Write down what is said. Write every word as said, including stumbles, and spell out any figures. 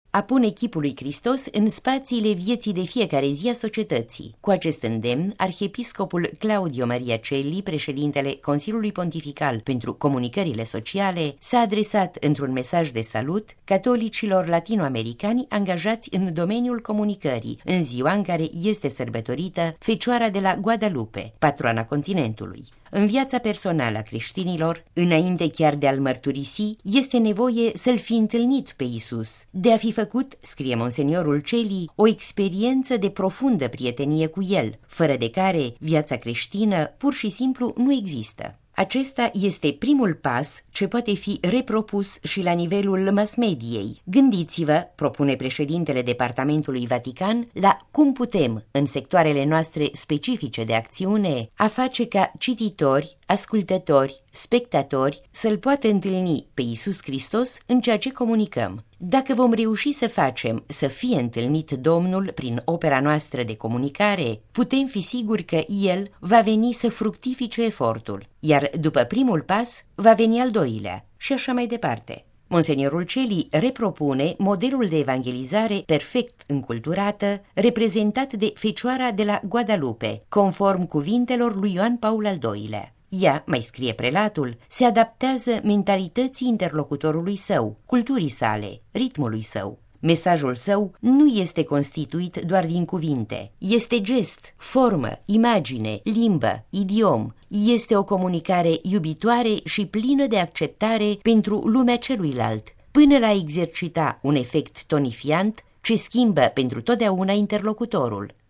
a pune chipul lui Hristos în spațiile vieții de fiecare zi a societății. Cu acest îndemn, arhiepiscopul Claudio Maria Celli, președintele Consiliului Pontifical pentru Comunicările Sociale, s-a adresat într-un mesaj de salut catolicilor latinoamericani angajați în domeniul comunicării, în ziua în care este sărbătorită Fecioara de la Guadalupe, patroana continentului. În viața personală a creștinilor, înainte chiar de a-l mărturisi, este nevoie să-l fi întâlnit pe Iisus, de a fi făcut, scrie monseniorul Celli, o experiență de profundă prietenie cu el, fără de care viața creștină pur și simplu nu există. Acesta este primul pas ce poate fi repropus și la nivelul mass-mediei. Gândiți-vă, propune președintele Departamentului Vatican, la cum putem, în sectoarele noastre specifice de acțiune, a face ca cititori, ascultători, spectatori să-L poată întâlni pe Iisus Hristos în ceea ce comunicăm. Dacă vom reuși să facem să fie întâlnit Domnul prin opera noastră de comunicare, putem fi siguri că El va veni să fructifice efortul, iar după primul pas va veni al doilea și așa mai departe. Monseniorul Celli repropune modelul de evangelizare perfect înculturată, reprezentat de Fecioara de la Guadalupe, conform cuvintelor lui Ioan Paul al doilea. Ea, mai scrie prelatul, se adaptează mentalității interlocutorului său, culturii sale, ritmului său. Mesajul său nu este constituit doar din cuvinte, este gest, formă, imagine, limbă, idiom. Este o comunicare iubitoare și plină de acceptare pentru lumea celuilalt, până la a exercita un efect tonifiant ce schimbă pentru totdeauna interlocutorul.